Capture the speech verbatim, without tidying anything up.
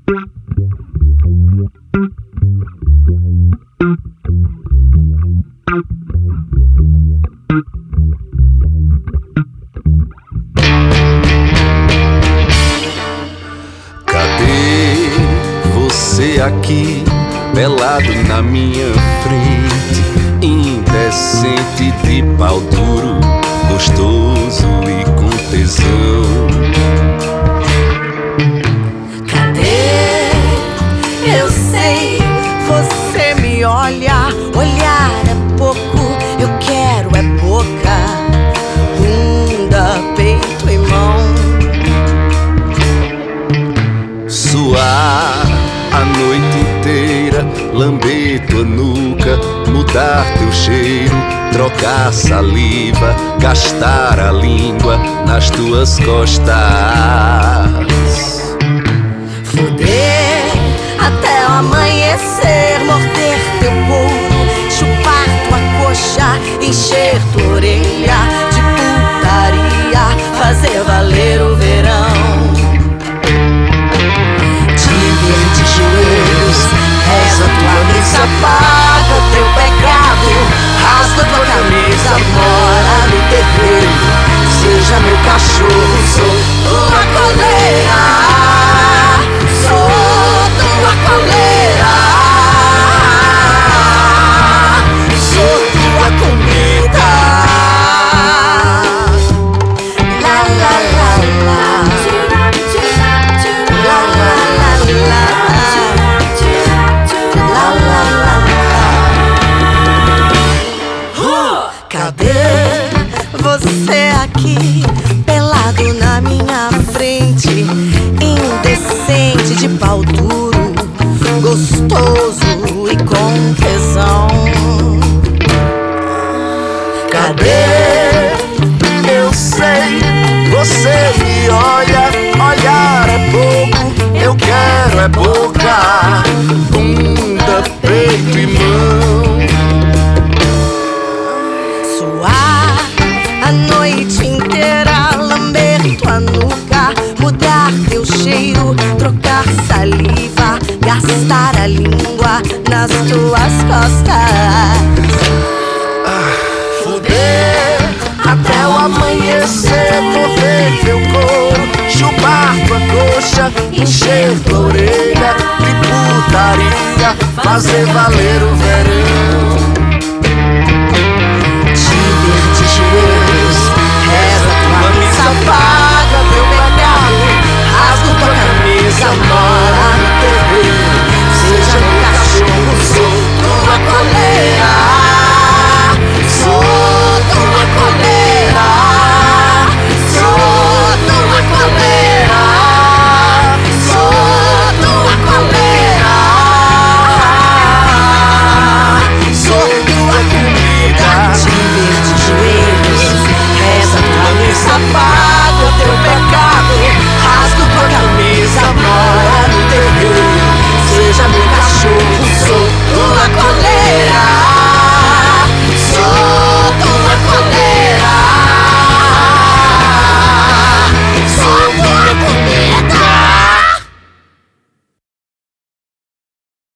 Cadê você aqui, pelado na minha frente, indecente de pau duro, gostoso e com tesão? Cadê? Eu sei, você me olha, olhar é pouco, eu quero é boca, bunda, peito e mão. Suar a noite inteira, lamber tua nuca, mudar teu cheiro, trocar saliva, gastar a língua nas tuas costas. Foder até o amanhecer, morder teu couro, chupar tua coxa, encher tua orelha de putaria, fazer valer o verão. Reza tua missa, paga teu pecado, rasga tua camisa, mora no terreiro, seja meu cachorro, sou tua coleira, sou tua coleira, sou tua comida. La la la la, la la la la. Cadê você aqui, pelado na minha frente, indecente de pau duro, gostoso e com tesão? Cadê? Eu sei, você me olha, olhar é pouco, eu quero é boca, bunda, peito e mão. Suar a noite inteira, lamber tua nuca, mudar teu cheiro, trocar saliva, gastar a língua nas tuas costas. Ah, foder até o amanhecer, morder teu couro, chupar tua coxa, encher tua orelha de putaria, fazer valer o verão.